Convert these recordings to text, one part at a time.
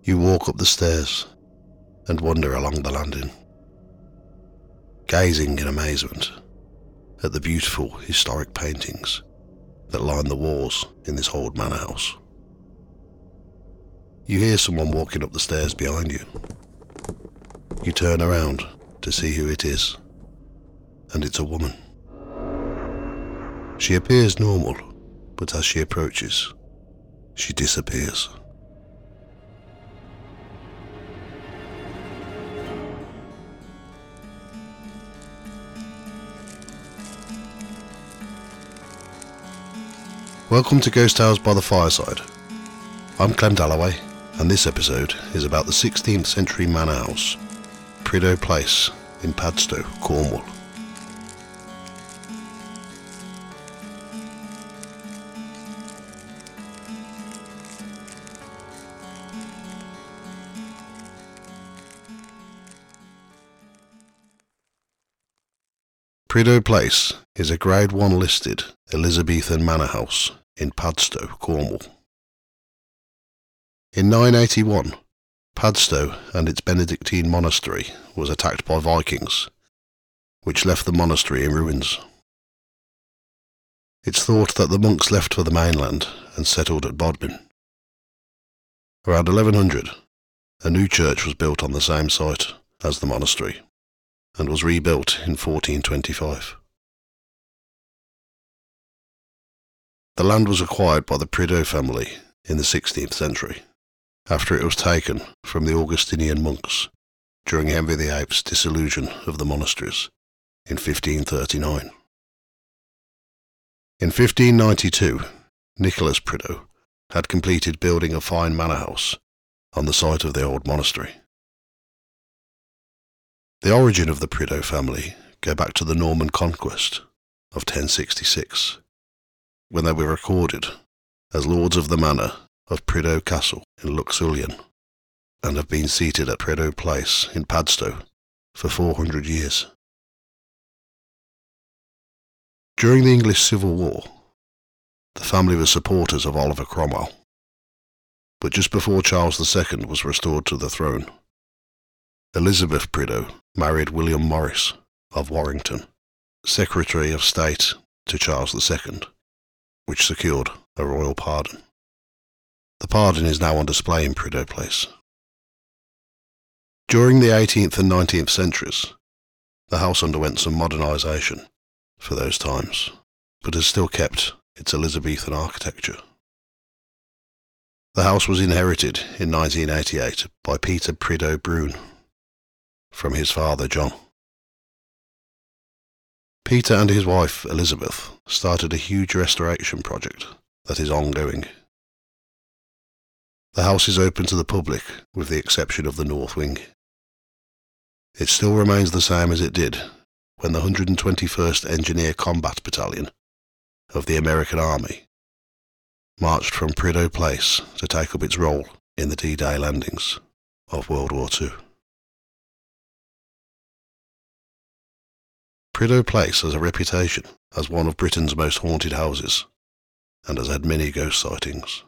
You walk up the stairs and wander along the landing, gazing in amazement at the beautiful historic paintings that line the walls in this old manor house. You hear someone walking up the stairs behind you. You turn around to see who it is, and it's a woman. She appears normal, but as she approaches, she disappears. Welcome to Ghost Tales by the Fireside. I'm Clem Dalloway, and this episode is about the 16th century manor house, Prideaux Place in Padstow, Cornwall. Prideaux Place is a Grade 1 listed Elizabethan manor house in Padstow, Cornwall. In 981, Padstow and its Benedictine monastery was attacked by Vikings, which left the monastery in ruins. It's thought that the monks left for the mainland and settled at Bodmin. Around 1100, a new church was built on the same site as the monastery, and was rebuilt in 1425. The land was acquired by the Prideaux family in the 16th century, after it was taken from the Augustinian monks during Henry VIII's dissolution of the monasteries in 1539. In 1592, Nicholas Prideaux had completed building a fine manor house on the site of the old monastery. The origin of the Prideaux family go back to the Norman conquest of 1066, when they were recorded as lords of the manor of Prideaux Castle in Luxullian, and have been seated at Prideaux Place in Padstow for 400 years. During the English Civil War, the family were supporters of Oliver Cromwell, but just before Charles II was restored to the throne, Elizabeth Prideaux married William Morris of Warrington, Secretary of State to Charles II, which secured a royal pardon. The pardon is now on display in Prideaux Place. During the 18th and 19th centuries, the house underwent some modernisation for those times, but has still kept its Elizabethan architecture. The house was inherited in 1988 by Peter Prideaux Brune from his father John. Peter and his wife Elizabeth started a huge restoration project that is ongoing. The house is open to the public with the exception of the north wing. It still remains the same as it did when the 121st Engineer Combat Battalion of the American Army marched from Prideaux Place to take up its role in the D-Day landings of World War II. Prideaux Place has a reputation as one of Britain's most haunted houses, and has had many ghost sightings.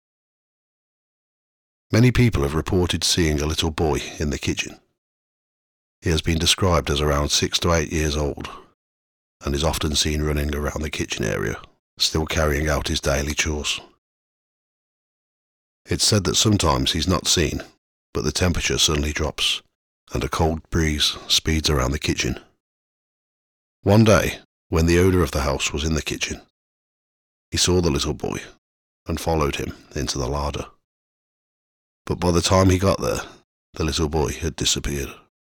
Many people have reported seeing a little boy in the kitchen. He has been described as around 6 to 8 years old, and is often seen running around the kitchen area, still carrying out his daily chores. It's said that sometimes he's not seen, but the temperature suddenly drops, and a cold breeze speeds around the kitchen. One day, when the owner of the house was in the kitchen, he saw the little boy and followed him into the larder. But by the time he got there, the little boy had disappeared.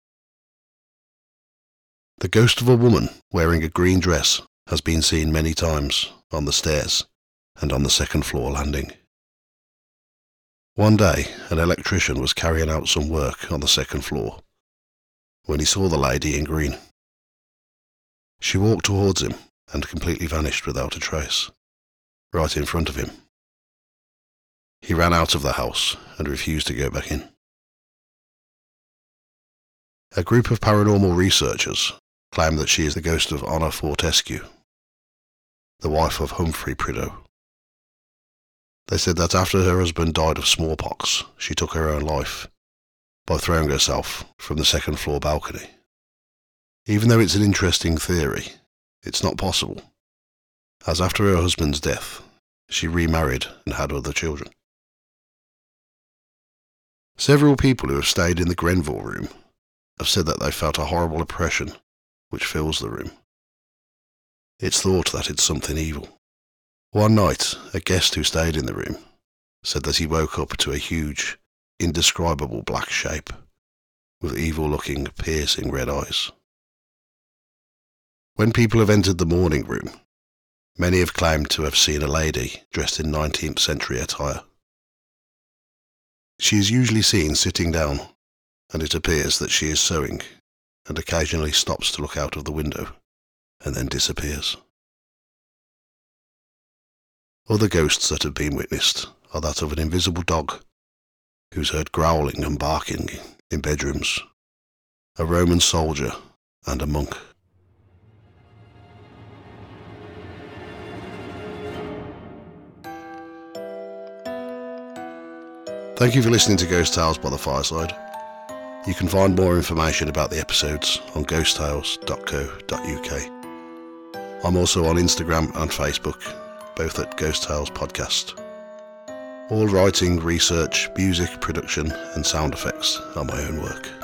The ghost of a woman wearing a green dress has been seen many times on the stairs and on the second floor landing. One day, an electrician was carrying out some work on the second floor when he saw the lady in green. She walked towards him and completely vanished without a trace, right in front of him. He ran out of the house and refused to go back in. A group of paranormal researchers claim that she is the ghost of Honor Fortescue, the wife of Humphrey Prideaux. They said that after her husband died of smallpox, she took her own life by throwing herself from the second floor balcony. Even though it's an interesting theory, it's not possible, as after her husband's death, she remarried and had other children. Several people who have stayed in the Grenville room have said that they felt a horrible oppression which fills the room. It's thought that it's something evil. One night, a guest who stayed in the room said that he woke up to a huge, indescribable black shape with evil-looking, piercing red eyes. When people have entered the morning room, many have claimed to have seen a lady dressed in 19th century attire. She is usually seen sitting down, and it appears that she is sewing and occasionally stops to look out of the window and then disappears. Other ghosts that have been witnessed are that of an invisible dog who's heard growling and barking in bedrooms, a Roman soldier, and a monk. Thank you for listening to Ghost Tales by the Fireside. You can find more information about the episodes on ghosttales.co.uk. I'm also on Instagram and Facebook, both at Ghost Tales Podcast. All writing, research, music, production and sound effects are my own work.